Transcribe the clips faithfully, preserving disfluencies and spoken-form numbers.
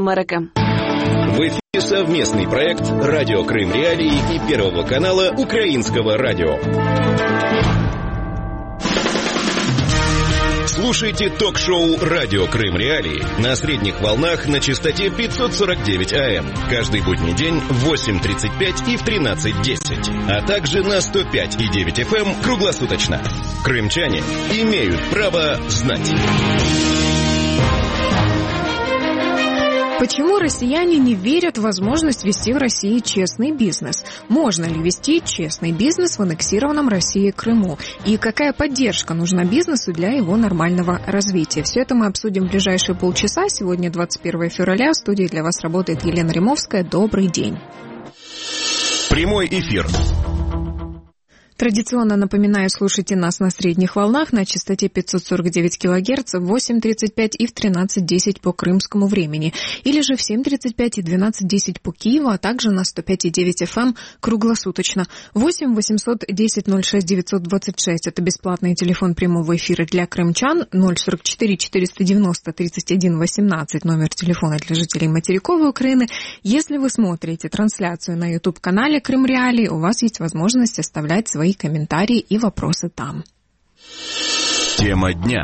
Америки. В эфире совместный проект «Радио Крым Реалии» и Первого канала Украинского радио. Слушайте ток-шоу «Радио Крым Реалии» на средних волнах на частоте пятьсот сорок девять АМ каждый будний день в восемь тридцать пять и в тринадцать десять, а также на сто пять и девять эф эм круглосуточно. Крымчане имеют право знать. Почему россияне не верят в возможность вести в России честный бизнес? Можно ли вести честный бизнес в аннексированном Россией Крыму? И какая поддержка нужна бизнесу для его нормального развития? Все это мы обсудим в ближайшие полчаса. Сегодня двадцать первое февраля. В студии для вас работает Елена Римовская. Добрый день. Прямой эфир. Традиционно напоминаю, слушайте нас на средних волнах на частоте пятьсот сорок девять килогерц в восемь тридцать пять и в тринадцать десять по крымскому времени, или же в семь тридцать пять и двенадцать десять по Киеву, а также на сто пять и девять эф эм круглосуточно. восемь восемьсот десять ноль шесть девятьсот двадцать шесть – это бесплатный телефон прямого эфира для крымчан, ноль сорок четыре четыреста девяносто тридцать один восемнадцать номер телефона для жителей материковой Украины. Если вы смотрите трансляцию на YouTube-канале Крым Реалии, у вас есть возможность оставлять свои комментарии и вопросы там. Тема дня.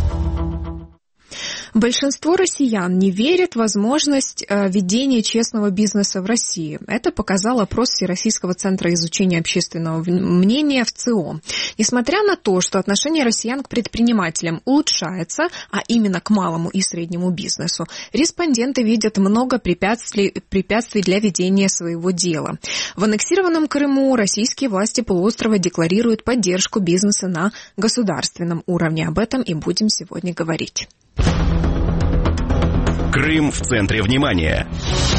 Большинство россиян не верят в возможность э, ведения честного бизнеса в России. Это показал опрос Всероссийского центра изучения общественного мнения в ЦИОМ. Несмотря на то, что отношение россиян к предпринимателям улучшается, а именно к малому и среднему бизнесу, респонденты видят много препятствий, препятствий для ведения своего дела. В аннексированном Крыму российские власти полуострова декларируют поддержку бизнеса на государственном уровне. Об этом и будем сегодня говорить. Крым в центре внимания.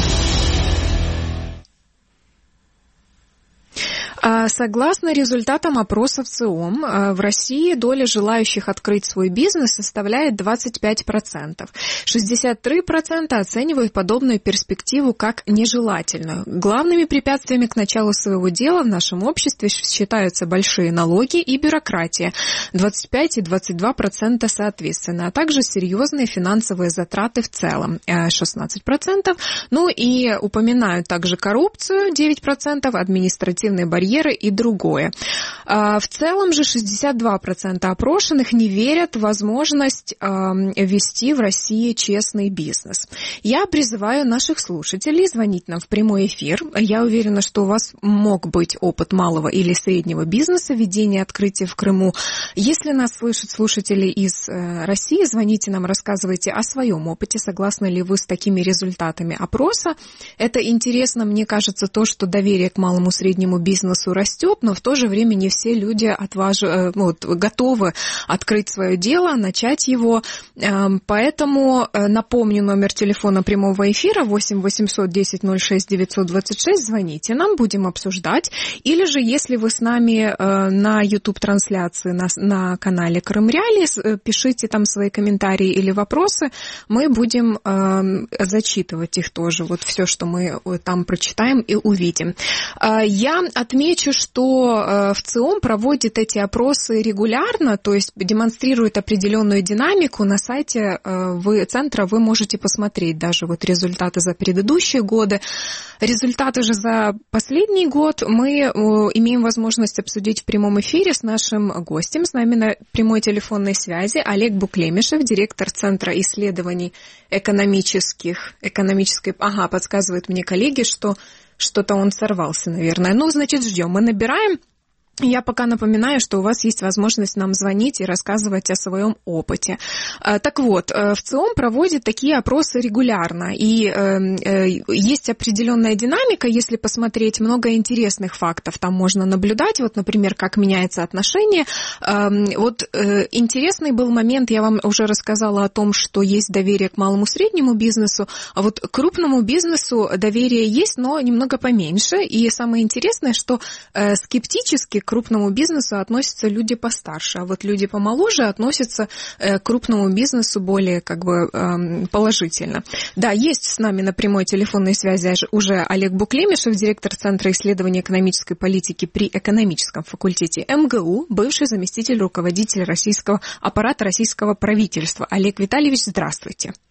Согласно результатам опроса в ЦИОМ, в России доля желающих открыть свой бизнес составляет двадцать пять процентов. шестьдесят три процента оценивают подобную перспективу как нежелательную. Главными препятствиями к началу своего дела в нашем обществе считаются большие налоги и бюрократия, двадцать пять и двадцать два процента соответственно, а также серьезные финансовые затраты в целом, шестнадцать процентов. Ну и упоминают также коррупцию, девять процентов, административные барьеры и другое. В целом же шестьдесят два процента опрошенных не верят в возможность вести в России честный бизнес. Я призываю наших слушателей звонить нам в прямой эфир. Я уверена, что у вас мог быть опыт малого или среднего бизнеса, ведения открытия в Крыму. Если нас слышат слушатели из России, звоните нам, рассказывайте о своем опыте, согласны ли вы с такими результатами опроса. Это интересно, мне кажется, то, что доверие к малому и среднему бизнесу растет, но в то же время не все люди отваж... вот, готовы открыть свое дело, начать его. Поэтому напомню номер телефона прямого эфира восемь восемьсот десять ноль шесть девятьсот двадцать шесть. Звоните нам, будем обсуждать. Или же, если вы с нами на YouTube-трансляции на, на канале Крым Реалии, пишите там свои комментарии или вопросы, мы будем зачитывать их тоже. Вот все, что мы там прочитаем и увидим. Я отмечу, что в ЦИОМ проводит эти опросы регулярно, то есть демонстрирует определенную динамику. На сайте вы, центра вы можете посмотреть даже вот результаты за предыдущие годы. Результаты же за последний год мы имеем возможность обсудить в прямом эфире с нашим гостем. С нами на прямой телефонной связи Олег Буклемишев, директор Центра исследований экономических, экономической... Ага, подсказывают мне коллеги, что что-то он сорвался, наверное. Ну, значит, ждем. Мы набираем. Я пока напоминаю, что у вас есть возможность нам звонить и рассказывать о своем опыте. Так вот, в ЦИОМ проводит такие опросы регулярно, и есть определенная динамика, если посмотреть, много интересных фактов там можно наблюдать, вот, например, как меняется отношение. Вот интересный был момент, я вам уже рассказала о том, что есть доверие к малому и среднему бизнесу, а вот к крупному бизнесу доверие есть, но немного поменьше, и самое интересное, что скептически к крупному бизнесу относятся люди постарше, а вот люди помоложе относятся к крупному бизнесу более как бы положительно. Да, есть с нами на прямой телефонной связи уже Олег Буклемишев, директор Центра исследований экономической политики при экономическом факультете эм гэ у, бывший заместитель руководителя российского аппарата российского правительства. Олег Витальевич, здравствуйте.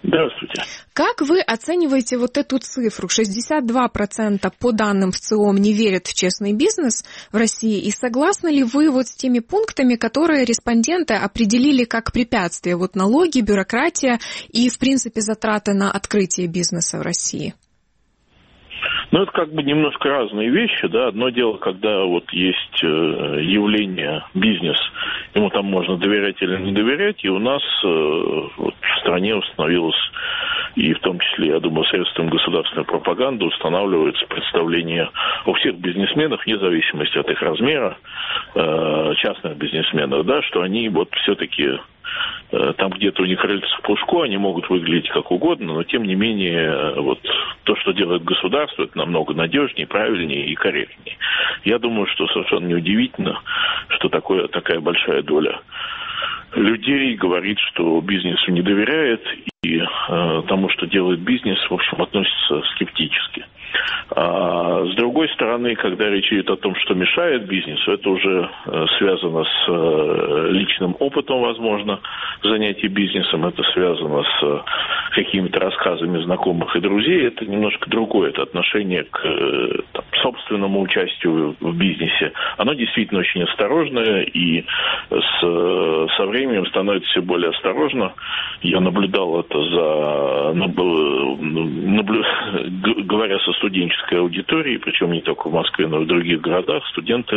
Здравствуйте. Как вы оцениваете вот эту цифру? шестьдесят два процента по данным ВЦИОМ не верят в честный бизнес в России. И согласны ли вы вот с теми пунктами, которые респонденты определили как препятствия? Вот налоги, бюрократия и, в принципе, затраты на открытие бизнеса в России? Ну, это как бы немножко разные вещи, да. Одно дело, когда вот есть явление, бизнес, ему там можно доверять или не доверять, и у нас вот, в стране установилось, и в том числе, я думаю, средством государственной пропаганды устанавливается представление о всех бизнесменах, вне зависимости от их размера, частных бизнесменов, да, что они вот все-таки там где-то у них рыльце в пушку, они могут выглядеть как угодно, но тем не менее вот то, что делает государство, это намного надежнее, правильнее и корректнее. Я думаю, что совершенно неудивительно, что такое, такая большая доля людей говорит, что бизнесу не доверяет и э, тому, что делает бизнес, в общем, относится скептически. А с другой стороны, когда речь идет о том, что мешает бизнесу, это уже э, связано с э, личным опытом, возможно, занятий бизнесом, это связано с э, какими-то рассказами знакомых и друзей, это немножко другое, это отношение к э, там, собственному участию в бизнесе. Оно действительно очень осторожное и с, со временем становится все более осторожно. Я наблюдал это за, наблю, говоря со студенческой аудиторией, причем не только в Москве, но и в других городах, студенты,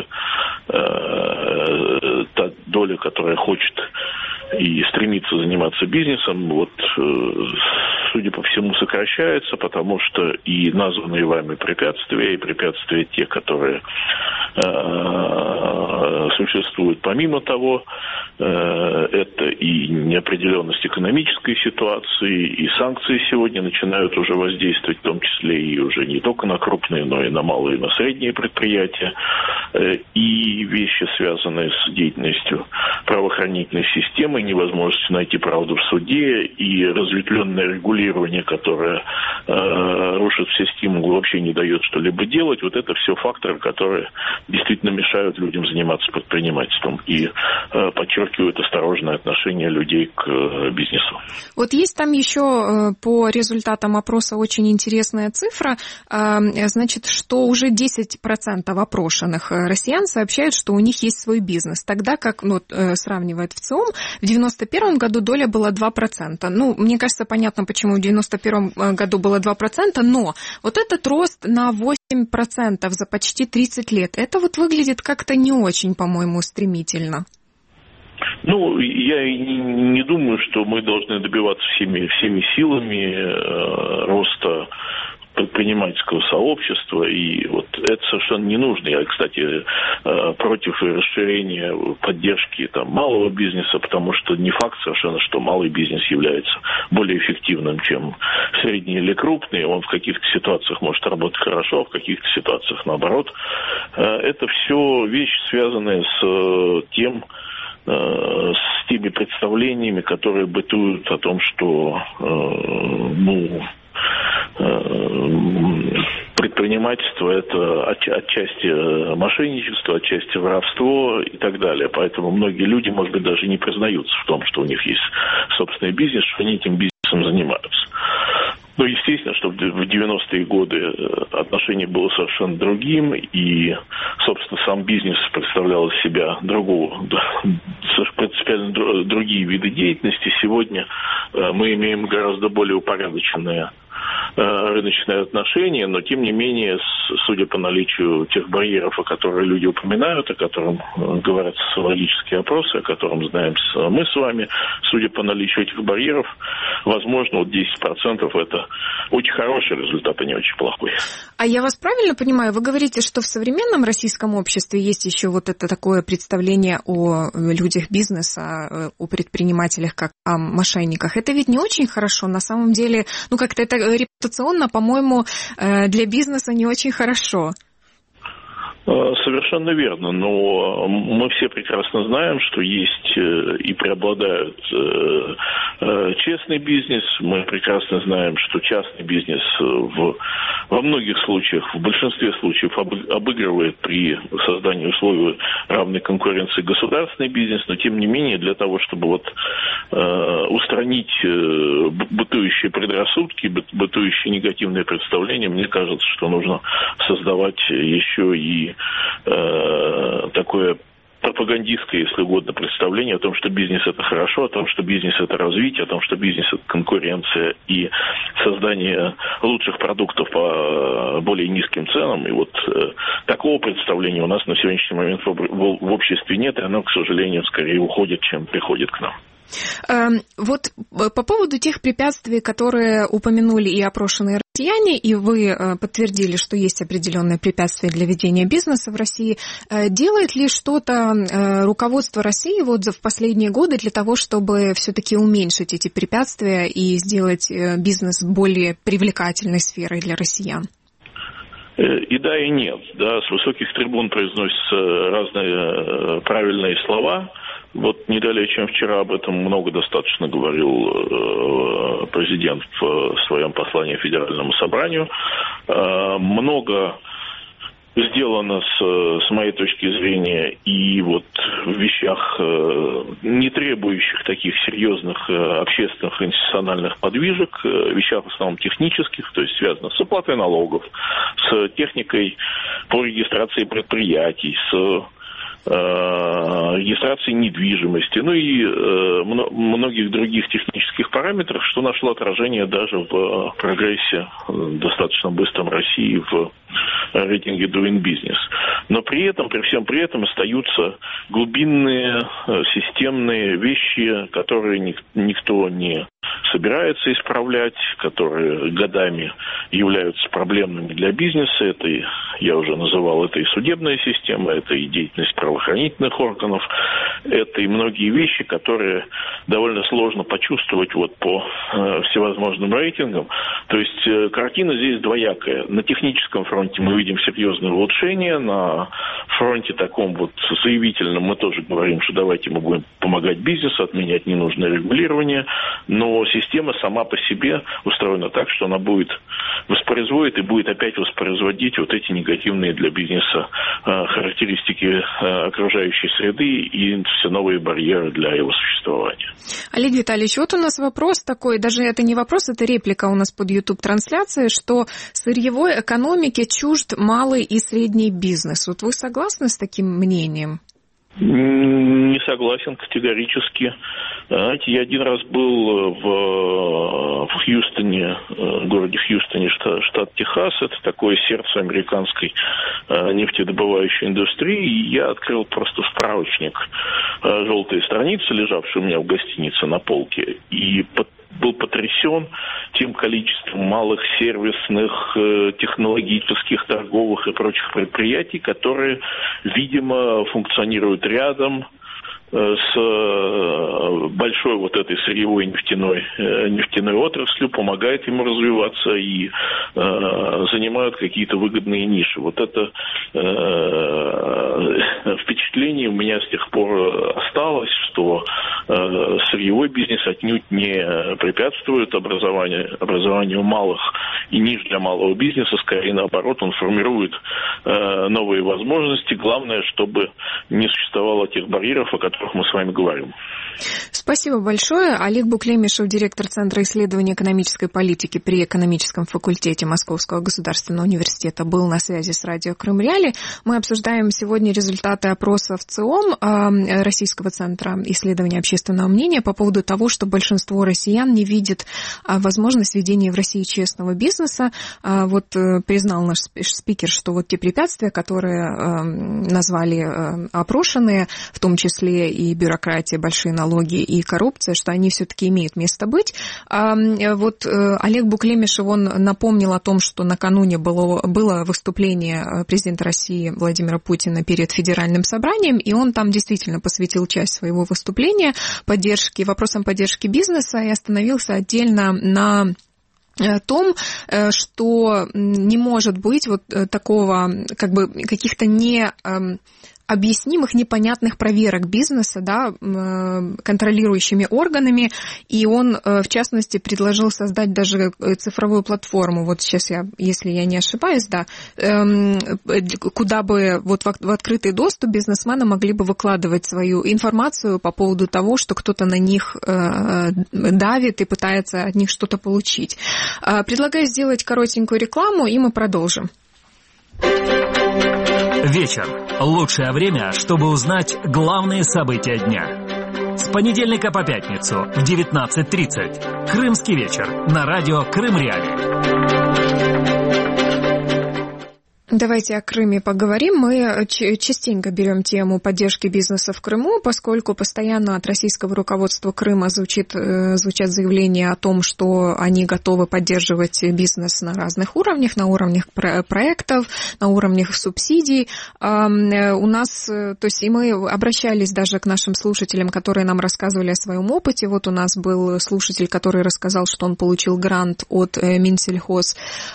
э, та доля, которая хочет и стремится заниматься бизнесом, вот, э, судя по всему, сокращается, потому что и названные вами препятствия, и препятствия те, которые э, существуют помимо того, э, это и неопределенность экономической ситуации, и санкции сегодня начинают уже воздействовать, в том числе и уже не только на крупные, но и на малые, и на средние предприятия, э, и вещи, связанные с деятельностью правоохранительной системы, невозможностью найти правду в суде, и разветвленное регулирование, которое э, рушит все стимулы, вообще не дает что-либо делать. Вот это все факторы, которые действительно мешают людям заниматься предпринимательством и э, подчеркивают осторожное отношение людей к э, бизнесу. Вот есть там еще э, по результатам опроса очень интересная цифра, э, значит, что уже десять процентов опрошенных россиян сообщают, что у них есть свой бизнес, тогда как, ну, э, сравнивает ВЦИОМ, в девяносто первом году доля была два процента. Ну, мне кажется, понятно, почему в девяносто первом году было два процента, но вот этот рост на восемь процентов за почти тридцать лет, это вот выглядит как-то не очень, по-моему, стремительно. Ну, я не думаю, что мы должны добиваться всеми, всеми силами э, роста предпринимательского сообщества, и вот это совершенно не нужно. Я, кстати, против расширения поддержки там, малого бизнеса, потому что не факт совершенно, что малый бизнес является более эффективным, чем средний или крупный. Он в каких-то ситуациях может работать хорошо, а в каких-то ситуациях наоборот. Это все вещи, связанные с тем, с теми представлениями, которые бытуют о том, что ну, предпринимательство – это отчасти мошенничество, отчасти воровство и так далее. Поэтому многие люди, может быть, даже не признаются в том, что у них есть собственный бизнес, что они этим бизнесом занимаются. Ну, естественно, что в девяностые годы отношение было совершенно другим, и, собственно, сам бизнес представлял из себя другого, принципиально другие виды деятельности. Сегодня мы имеем гораздо более упорядоченные рыночные отношения, но тем не менее, судя по наличию тех барьеров, о которых люди упоминают, о которых говорят социологические опросы, о которых знаем мы с вами, судя по наличию этих барьеров, возможно, вот десять процентов это очень хороший результат, а не очень плохой. А я вас правильно понимаю? Вы говорите, что в современном российском обществе есть еще вот это такое представление о людях бизнеса, о предпринимателях как о мошенниках. Это ведь не очень хорошо. На самом деле, ну как-то это репутационно, по-моему, для бизнеса не очень хорошо. Совершенно верно, но мы все прекрасно знаем, что есть и преобладают честный бизнес, мы прекрасно знаем, что частный бизнес в, во многих случаях, в большинстве случаев обыгрывает при создании условий равной конкуренции государственный бизнес, но тем не менее для того, чтобы вот устранить бытующие предрассудки, бытующие негативные представления, мне кажется, что нужно создавать еще и э, такое пропагандистское, если угодно, представление о том, что бизнес – это хорошо, о том, что бизнес – это развитие, о том, что бизнес – это конкуренция и создание лучших продуктов по более низким ценам. И вот э, такого представления у нас на сегодняшний момент в, в, в обществе нет, и оно, к сожалению, скорее уходит, чем приходит к нам. Вот по поводу тех препятствий, которые упомянули и опрошенные россияне, и вы подтвердили, что есть определенные препятствия для ведения бизнеса в России, делает ли что-то руководство России вот в последние годы для того, чтобы все-таки уменьшить эти препятствия и сделать бизнес более привлекательной сферой для россиян? И да, и нет. Да, с высоких трибун произносятся разные правильные слова. Вот не далее, чем вчера, об этом много достаточно говорил президент в своем послании Федеральному собранию. Много сделано с, с моей точки зрения и вот в вещах, не требующих таких серьезных общественных и институциональных подвижек, вещах в основном технических, то есть связанных с оплатой налогов, с техникой по регистрации предприятий, с регистрации недвижимости, ну и э, многих других технических параметров, что нашло отражение даже в прогрессе достаточно быстром России в рейтинге Doing Business. Но при этом, при всем при этом остаются глубинные системные вещи, которые ник- никто не собирается исправлять, которые годами являются проблемными для бизнеса. Это, я уже называл, это и судебная система, это и деятельность правоохранительных органов, это и многие вещи, которые довольно сложно почувствовать вот по э, всевозможным рейтингам. То есть э, картина здесь двоякая. На техническом фронте мы видим серьезные улучшения, на фронте таком вот заявительном мы тоже говорим, что давайте мы будем помогать бизнесу, отменять ненужное регулирование, но система сама по себе устроена так, что она будет воспроизводит и будет опять воспроизводить вот эти негативные для бизнеса э, характеристики э, окружающей среды и все новые барьеры для его существования. Олег Витальевич, вот у нас вопрос такой, даже это не вопрос, это реплика у нас под YouTube-трансляцией, что сырьевой экономике чужд малый и средний бизнес. Вот вы согласны с таким мнением? Не согласен категорически. Знаете, я один раз был в, в Хьюстоне, городе Хьюстоне, штат, штат Техас. Это такое сердце американской нефтедобывающей индустрии. И я открыл просто справочник желтые страницы, лежавшие у меня в гостинице на полке, и под был потрясен тем количеством малых сервисных, технологических, торговых и прочих предприятий, которые, видимо, функционируют рядом с большой вот этой сырьевой нефтяной, нефтяной отраслью, помогает ему развиваться и э, занимают какие-то выгодные ниши. Вот это э, впечатление у меня с тех пор осталось, что э, сырьевой бизнес отнюдь не препятствует образованию, образованию малых и ниш для малого бизнеса, скорее наоборот, он формирует э, новые возможности. Главное, чтобы не существовало тех барьеров, о которых мы с вами говорим. Спасибо большое. Олег Буклемишев, директор Центра исследований экономической политики при экономическом факультете Московского государственного университета, был на связи с радио Крым Реалии. Мы обсуждаем сегодня результаты опросов ЦИОМ, Российского центра исследования общественного мнения, по поводу того, что большинство россиян не видит возможность ведения в России честного бизнеса. Вот признал наш спикер, что вот те препятствия, которые назвали опрошенные, в том числе и бюрократия, большие налоги и коррупция, что они все-таки имеют место быть. Вот Олег Буклемишев, он напомнил о том, что накануне было, было выступление президента России Владимира Путина перед Федеральным собранием, и он там действительно посвятил часть своего выступления поддержке, вопросам поддержки бизнеса и остановился отдельно на том, что не может быть вот такого, как бы, каких-то не объяснимых, непонятных проверок бизнеса, да, контролирующими органами, и он, в частности, предложил создать даже цифровую платформу, вот сейчас я, если я не ошибаюсь, да, куда бы вот в открытый доступ бизнесмены могли бы выкладывать свою информацию по поводу того, что кто-то на них давит и пытается от них что-то получить. Предлагаю сделать коротенькую рекламу, и мы продолжим. Вечер. Лучшее время, чтобы узнать главные события дня. С понедельника по пятницу в девятнадцать тридцать. Крымский вечер на радио Крым-Реалии. Давайте о Крыме поговорим. Мы частенько берем тему поддержки бизнеса в Крыму, поскольку постоянно от российского руководства Крыма звучит, звучат заявления о том, что они готовы поддерживать бизнес на разных уровнях, на уровнях проектов, на уровнях субсидий. У нас, то есть и мы обращались даже к нашим слушателям, которые нам рассказывали о своем опыте. Вот у нас был слушатель, который рассказал, что он получил грант от Минсельхоз,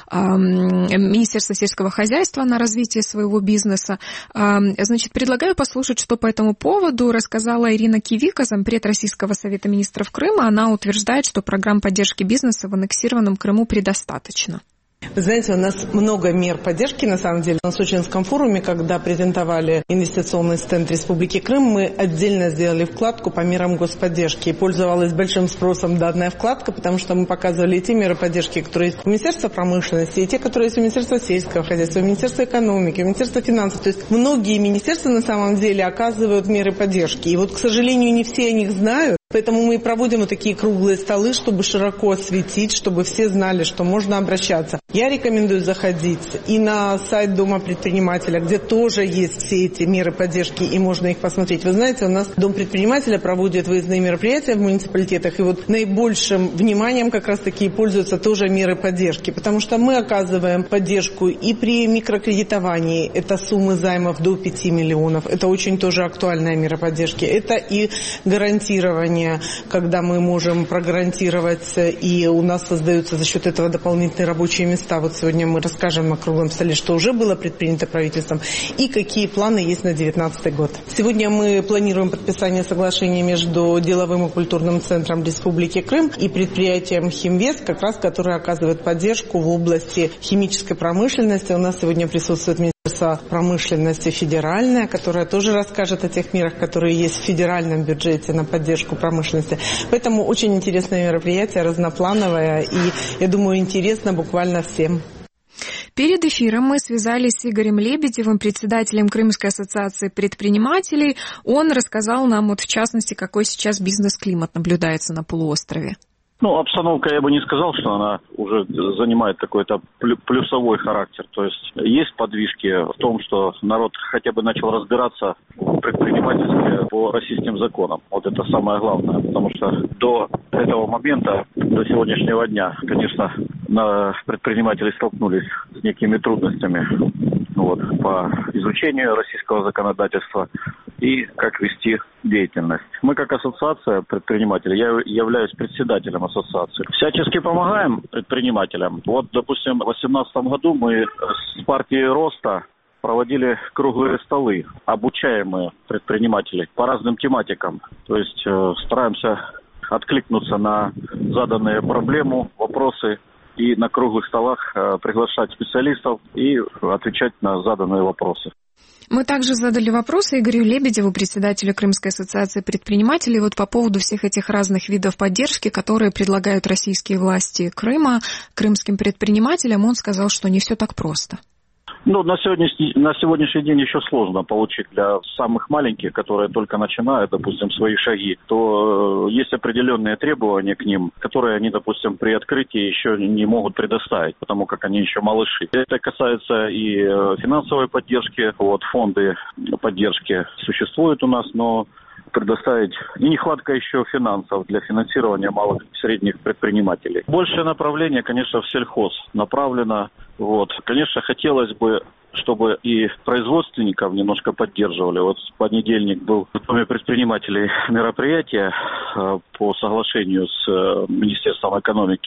Министерства сельского хозяйства, на развитие своего бизнеса. Значит, предлагаю послушать, что по этому поводу рассказала Ирина Кивика, зампред Российского совета министров Крыма. Она утверждает, что программ поддержки бизнеса в аннексированном Крыму предостаточно. Вы знаете, у нас много мер поддержки, на самом деле. На Сочинском форуме, когда презентовали инвестиционный стенд Республики Крым, мы отдельно сделали вкладку по мерам господдержки. И пользовалась большим спросом данная вкладка, потому что мы показывали и те меры поддержки, которые есть у Министерства промышленности, и те, которые есть у Министерства сельского хозяйства, у Министерства экономики, у Министерства финансов. То есть многие министерства на самом деле оказывают меры поддержки. И вот, к сожалению, не все о них знают. Поэтому мы и проводим вот такие круглые столы, чтобы широко осветить, чтобы все знали, что можно обращаться. Я рекомендую заходить и на сайт Дома предпринимателя, где тоже есть все эти меры поддержки, и можно их посмотреть. Вы знаете, у нас Дом предпринимателя проводит выездные мероприятия в муниципалитетах, и вот наибольшим вниманием как раз-таки пользуются тоже меры поддержки, потому что мы оказываем поддержку и при микрокредитовании, это суммы займов до пяти миллионов, это очень тоже актуальная мера поддержки, это и гарантирование, когда мы можем прогарантировать, и у нас создаются за счет этого дополнительные рабочие места. Вот сегодня мы расскажем на круглом столе, что уже было предпринято правительством, и какие планы есть на две тысячи девятнадцатый год. Сегодня мы планируем подписание соглашения между деловым и культурным центром Республики Крым и предприятием «Химвест», как раз которое оказывает поддержку в области химической промышленности. У нас сегодня присутствует Министерство промышленности федеральное, которое тоже расскажет о тех мерах, которые есть в федеральном бюджете на поддержку промышленности. Поэтому очень интересное мероприятие, разноплановое, и, я думаю, интересно буквально всем. Перед эфиром мы связались с Игорем Лебедевым, председателем Крымской ассоциации предпринимателей. Он рассказал нам, вот в частности, какой сейчас бизнес-климат наблюдается на полуострове. Ну, обстановка, я бы не сказал, что она уже занимает какой-то плюсовой характер. То есть есть подвижки в том, что народ хотя бы начал разбираться в предпринимательстве по российским законам. Вот это самое главное. Потому что до этого момента, до сегодняшнего дня, конечно, предприниматели столкнулись с некими трудностями вот, по изучению российского законодательства и как вести деятельность. Мы как ассоциация предпринимателей, я являюсь председателем ассоциации, всячески помогаем предпринимателям. Вот, допустим, в две тысячи восемнадцатом году мы с партией Роста проводили круглые столы, обучаемые предпринимателей по разным тематикам. То есть э, стараемся откликнуться на заданные проблемы, вопросы, и на круглых столах э, приглашать специалистов и отвечать на заданные вопросы. Мы также задали вопросы Игорю Лебедеву, председателю Крымской ассоциации предпринимателей, вот по поводу всех этих разных видов поддержки, которые предлагают российские власти Крыма крымским предпринимателям. Он сказал, что не все так просто. Ну, на сегодняшний, на сегодняшний день еще сложно получить для самых маленьких, которые только начинают, допустим, свои шаги, то э, есть определенные требования к ним, которые они, допустим, при открытии еще не могут предоставить, потому как они еще малыши. Это касается и э, финансовой поддержки, вот, фонды поддержки существуют у нас, но предоставить и нехватка еще финансов для финансирования малых и средних предпринимателей. Большее направление, конечно, в сельхоз направлено. Вот. Конечно, хотелось бы, чтобы и производственников немножко поддерживали. Вот в понедельник был в Доме предпринимателей мероприятие по соглашению с Министерством экономики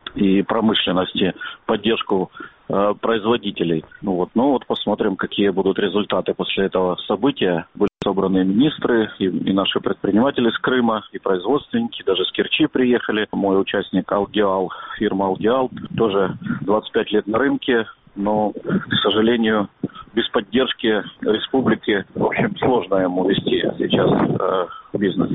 и промышленности, поддержку э, производителей. Ну вот, ну вот посмотрим, какие будут результаты после этого события. Были собраны министры и, и наши предприниматели с Крыма, и производственники, даже с Керчи приехали. Мой участник Алдиал, фирма Алдиал, тоже двадцать пять лет на рынке, но, к сожалению, без поддержки республики, в общем, сложно ему вести сейчас э, бизнес.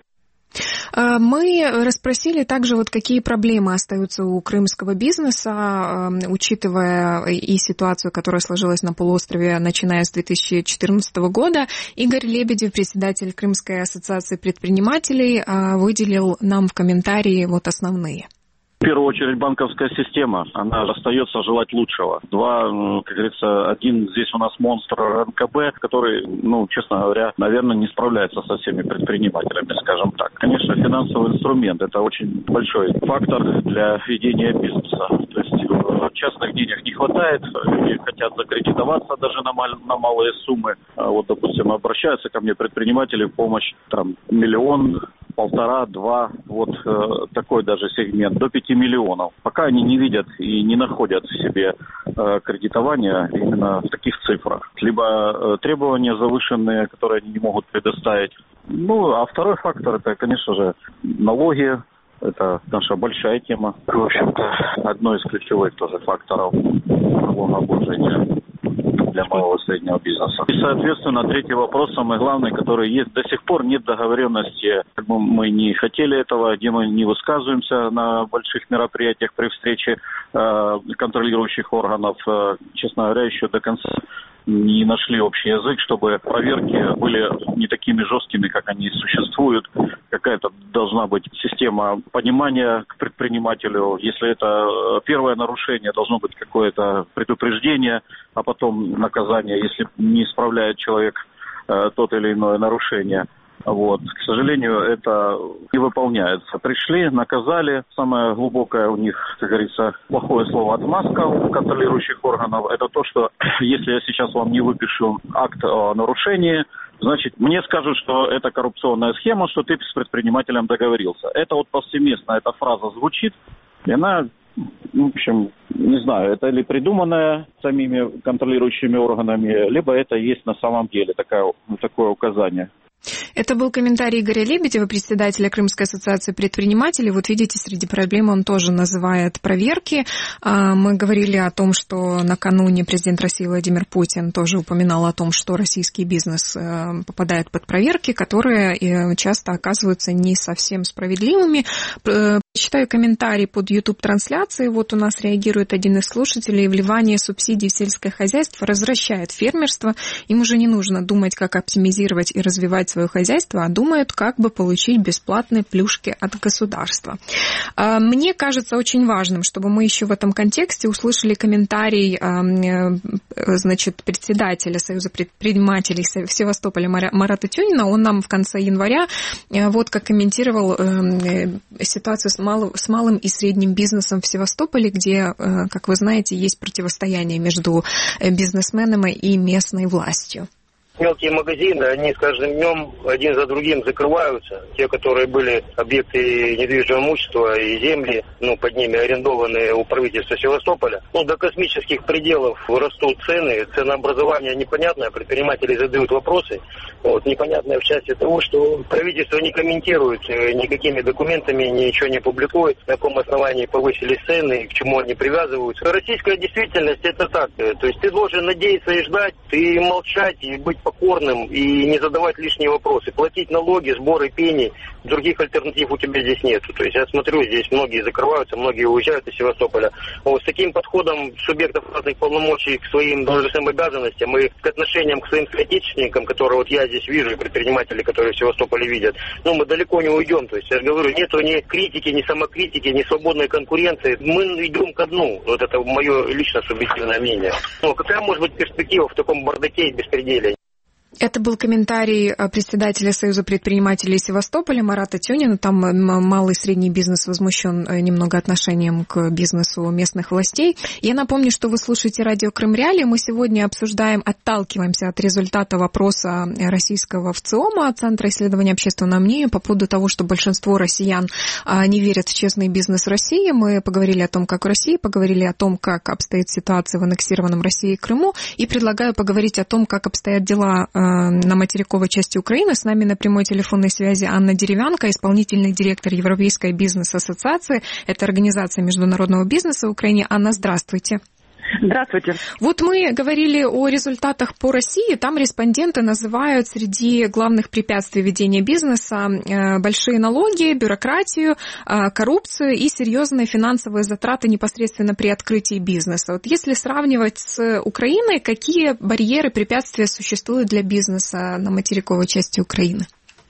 Мы расспросили также, вот какие проблемы остаются у крымского бизнеса, учитывая и ситуацию, которая сложилась на полуострове, начиная с две тысячи четырнадцатого года. Игорь Лебедев, председатель Крымской ассоциации предпринимателей, выделил нам в комментарии вот основные. В первую очередь банковская система, она остается желать лучшего. Два, как говорится, один здесь у нас монстр эр эн ка бэ, который, ну, честно говоря, наверное, не справляется со всеми предпринимателями, скажем так. Конечно, финансовый инструмент – это очень большой фактор для ведения бизнеса. То есть частных денег не хватает, люди хотят закредитоваться даже на, мал- на малые суммы. Вот, допустим, обращаются ко мне предприниматели в помощь, там, миллион, полтора, два, вот э, такой даже сегмент, до пяти миллионов. Пока они не видят и не находят в себе э, кредитования именно в таких цифрах. Либо э, требования завышенные, которые они не могут предоставить. Ну, а второй фактор, это, конечно же, налоги. Это наша большая тема. В общем-то, одно из ключевых тоже факторов налогообложения для малого и среднего бизнеса. И, соответственно, третий вопрос, самый главный, который есть. До сих пор нет договоренности. Как бы мы не хотели этого, где мы не высказываемся на больших мероприятиях при встрече э, контролирующих органов. Э, честно говоря, еще до конца не нашли общий язык, чтобы проверки были не такими жесткими, как они существуют. Какая-то должна быть система понимания к предпринимателю. Если это первое нарушение, должно быть какое-то предупреждение, а потом наказание, если не исправляет человек э, тот или иное нарушение. Вот. К сожалению, это не выполняется. Пришли, наказали. Самое глубокое у них, как говорится, плохое слово отмазка у контролирующих органов. Это то, что если я сейчас вам не выпишу акт о нарушении, значит, мне скажут, что это коррупционная схема, что ты с предпринимателем договорился. Это вот повсеместно эта фраза звучит, и она, в общем, не знаю, это ли придуманное самими контролирующими органами, либо это есть на самом деле такое, такое указание. Это был комментарий Игоря Лебедева, председателя Крымской ассоциации предпринимателей. Вот видите, среди проблем он тоже называет проверки. Мы говорили о том, что накануне президент России Владимир Путин тоже упоминал о том, что российский бизнес попадает под проверки, которые часто оказываются не совсем справедливыми. Читаю комментарий под YouTube-трансляцией. Вот у нас реагирует один из слушателей. Вливание субсидий в сельское хозяйство развращает фермерство. Им уже не нужно думать, как оптимизировать и развивать свое хозяйство, а думают, как бы получить бесплатные плюшки от государства. Мне кажется очень важным, чтобы мы еще в этом контексте услышали комментарий, значит, председателя Союза предпринимателей в Севастополе Марата Тюнина. Он нам в конце января вот как комментировал ситуацию с с малым и средним бизнесом в Севастополе, где, как вы знаете, есть противостояние между бизнесменами и местной властью. Мелкие магазины, они с каждым днем один за другим закрываются. Те, которые были объекты недвижимого имущества и земли, ну, под ними арендованные у правительства Севастополя, ну, до космических пределов растут цены, ценообразование непонятное, предприниматели задают вопросы. Вот, непонятное в части того, что правительство не комментирует никакими документами, ничего не публикует, на каком основании повысились цены, к чему они привязываются. Российская действительность это так. То есть ты должен надеяться и ждать, ты молчать и быть покорным и не задавать лишние вопросы. Платить налоги, сборы, пени, других альтернатив у тебя здесь нету. То есть я смотрю, здесь многие закрываются, многие уезжают из Севастополя. Вот, с таким подходом субъектов разных полномочий к своим должностным обязанностям и к отношениям к своим соотечественникам, которые вот я здесь вижу, и предприниматели, которые в Севастополе видят, ну, мы далеко не уйдем. То есть я говорю, нету ни критики, ни самокритики, ни свободной конкуренции. Мы идем ко дну. Вот это мое лично субъективное мнение. Ну, какая может быть перспектива в таком бардаке и беспределе? Это был комментарий председателя Союза предпринимателей Севастополя Марата Тюнина. Там малый и средний бизнес возмущен немного отношением к бизнесу местных властей. Я напомню, что вы слушаете радио Крым Реалии. Мы сегодня обсуждаем, отталкиваемся от результата вопроса российского ВЦИОМа, Центра исследования общественного мнения, по поводу того, что большинство россиян не верят в честный бизнес в России. Мы поговорили о том, как в России, поговорили о том, как обстоит ситуация в аннексированном Россией Крыму, и предлагаю поговорить о том, как обстоят дела на материковой части Украины. С нами на прямой телефонной связи Анна Деревянко, исполнительный директор Европейской бизнес-ассоциации. Это организация международного бизнеса в Украине. Анна, здравствуйте. Здравствуйте. Вот мы говорили о результатах по России. Там респонденты называют среди главных препятствий ведения бизнеса большие налоги, бюрократию, коррупцию и серьезные финансовые затраты непосредственно при открытии бизнеса. Вот если сравнивать с Украиной, какие барьеры, препятствия существуют для бизнеса на материковой части Украины?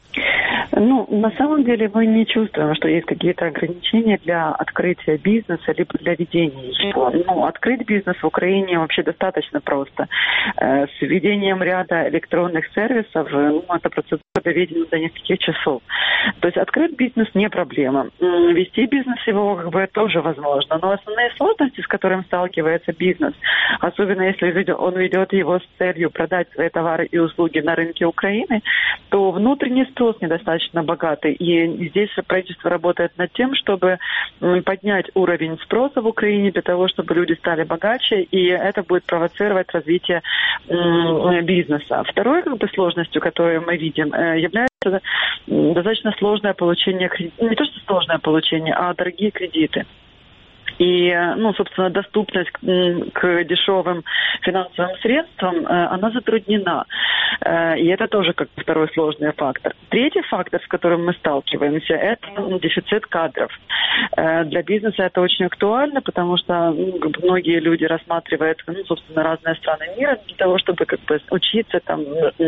Ну, на самом деле мы не чувствуем, что есть какие-то ограничения для открытия бизнеса, либо для ведения его. Ну, открыть бизнес в Украине вообще достаточно просто. С введением ряда электронных сервисов, ну, эта процедура доведена до нескольких часов. То есть открыть бизнес не проблема. Вести бизнес его как бы тоже возможно. Но основные сложности, с которыми сталкивается бизнес, особенно если он ведет его с целью продать свои товары и услуги на рынке Украины, то внутренний спрос недостаточно богатый. И здесь правительство работает над тем, чтобы поднять уровень спроса в Украине для того, чтобы люди стали богаче, и это будет провоцировать развитие бизнеса. Второй как бы сложностью, которую мы видим, является достаточно сложное получение кредитов. Не то, что сложное получение, а дорогие кредиты. И, ну, собственно, доступность к, к дешевым финансовым средствам, она затруднена. И это тоже как второй сложный фактор. Третий фактор, с которым мы сталкиваемся, это дефицит кадров. Для бизнеса это очень актуально, потому что ну, многие люди рассматривают, ну, собственно, разные страны мира для того, чтобы как бы учиться, там,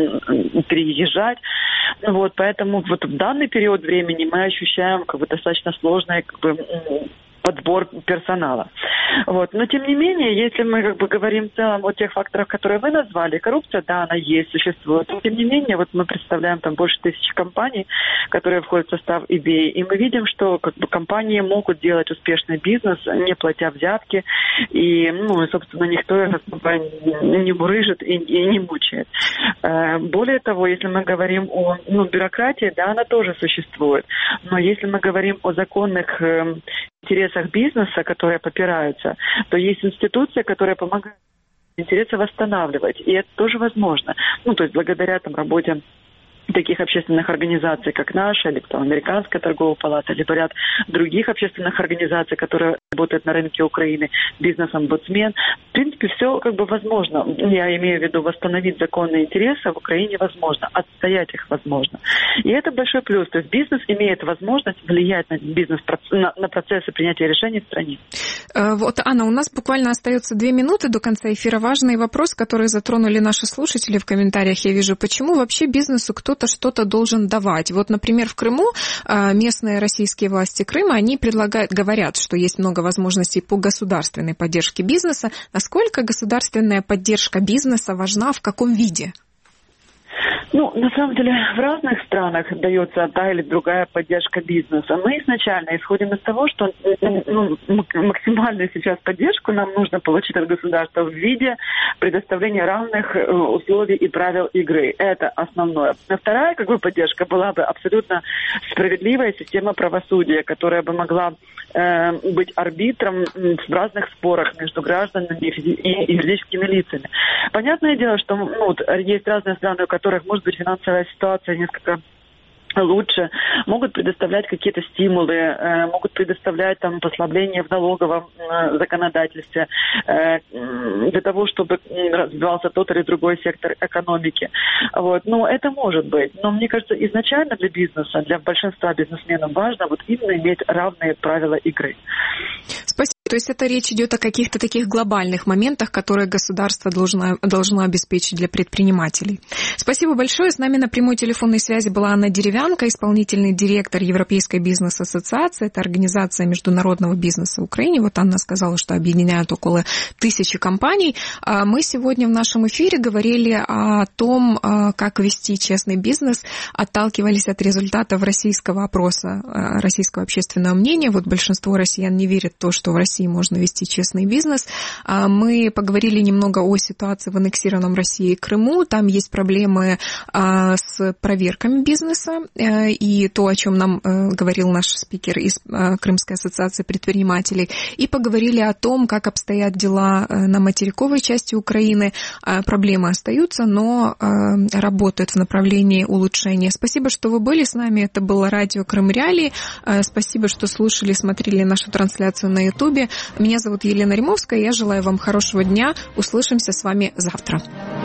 переезжать. Вот, поэтому вот в данный период времени мы ощущаем как бы достаточно сложный как бы подбор персонала. Вот. Но, тем не менее, если мы как бы говорим в целом о тех факторах, которые вы назвали, коррупция, да, она есть, существует. Но, тем не менее, вот мы представляем там больше тысячи компаний, которые входят в состав и би эй, и мы видим, что как бы компании могут делать успешный бизнес, не платя взятки, и, ну, и собственно, никто их особо не мурыжит и, и не мучает. Более того, если мы говорим о ну, бюрократии, да, она тоже существует. Но если мы говорим о законных интересах бизнеса, которые попираются, то есть институция, которая помогает интересы восстанавливать. И это тоже возможно. Ну, то есть благодаря там работе таких общественных организаций, как наша, или там, Американская торговая палата, либо ряд других общественных организаций, которые работают на рынке Украины, бизнес-омбудсмен. В принципе, все как бы возможно. Я имею в виду восстановить законные интересы в Украине возможно, отстоять их возможно. И это большой плюс. То есть бизнес имеет возможность влиять на бизнес, на, на процессы принятия решений в стране. Вот, Анна, у нас буквально остается две минуты до конца эфира. Важный вопрос, который затронули наши слушатели в комментариях, я вижу. Почему вообще бизнесу кто-то что-то должен давать? Вот, например, в Крыму местные российские власти Крыма, они предлагают, говорят, что есть много возможностей по государственной поддержке бизнеса. Насколько государственная поддержка бизнеса важна, в каком виде? Ну, на самом деле, в разных странах дается та или другая поддержка бизнеса. Мы изначально исходим из того, что ну, максимальную сейчас поддержку нам нужно получить от государства в виде предоставления равных условий и правил игры. Это основное. А вторая как бы, поддержка была бы абсолютно справедливая система правосудия, которая бы могла э, быть арбитром в разных спорах между гражданами и юридическими лицами. Понятное дело, что ну, есть разные страны, у которых может быть финансовая ситуация несколько лучше, могут предоставлять какие-то стимулы, э, могут предоставлять там послабления в налоговом э, законодательстве э, для того, чтобы развивался тот или другой сектор экономики. Вот. Но это может быть. Но мне кажется, изначально для бизнеса, для большинства бизнесменов важно вот именно иметь равные правила игры. Спасибо То есть это речь идет о каких-то таких глобальных моментах, которые государство должно, должно обеспечить для предпринимателей. Спасибо большое. С нами на прямой телефонной связи была Анна Деревянко, исполнительный директор Европейской бизнес-ассоциации. Это организация международного бизнеса в Украине. Вот Анна сказала, что объединяют около тысячи компаний. Мы сегодня в нашем эфире говорили о том, как вести честный бизнес, отталкивались от результатов российского опроса, российского общественного мнения. Вот большинство россиян не верит в то, что в России можно вести честный бизнес. Мы поговорили немного о ситуации в аннексированном России Крыму. Там есть проблемы с проверками бизнеса. И то, о чем нам говорил наш спикер из Крымской ассоциации предпринимателей. И поговорили о том, как обстоят дела на материковой части Украины. Проблемы остаются, но работают в направлении улучшения. Спасибо, что вы были с нами. Это было радио Крым Реалии. Спасибо, что слушали, смотрели нашу трансляцию на Ютубе. Меня зовут Елена Римовская. Я желаю вам хорошего дня. Услышимся с вами завтра.